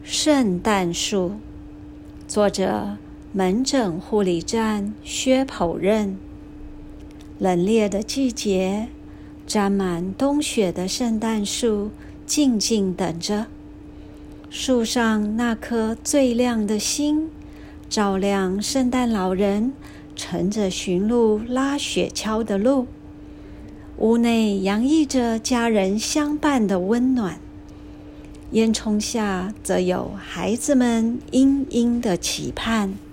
圣诞树，作者门诊护理站薛否认。冷冽的季节，沾满冬雪的圣诞树静静等着。树上那颗最亮的星，照亮圣诞老人乘着驯鹿拉雪橇的路。屋内洋溢着家人相伴的温暖，烟囱下则有孩子们殷殷的期盼。